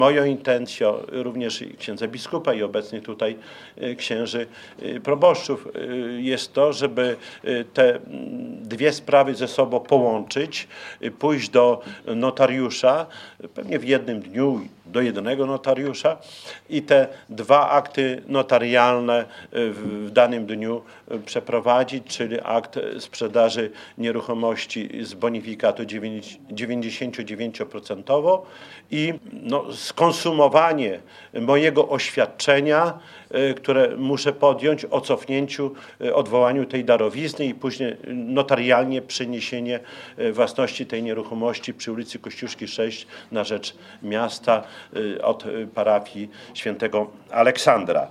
Moją intencją, również i księdza biskupa i obecnie tutaj księży proboszczów, jest to, żeby te dwie sprawy ze sobą połączyć, pójść do notariusza, pewnie w jednym dniu, do jednego notariusza i te dwa akty notarialne w danym dniu przeprowadzić, czyli akt sprzedaży nieruchomości z bonifikatu 99% i skonsumowanie mojego oświadczenia, które muszę podjąć o cofnięciu, odwołaniu tej darowizny i później notarialnie przeniesienie własności tej nieruchomości przy ulicy Kościuszki 6 na rzecz miasta od parafii świętego Aleksandra.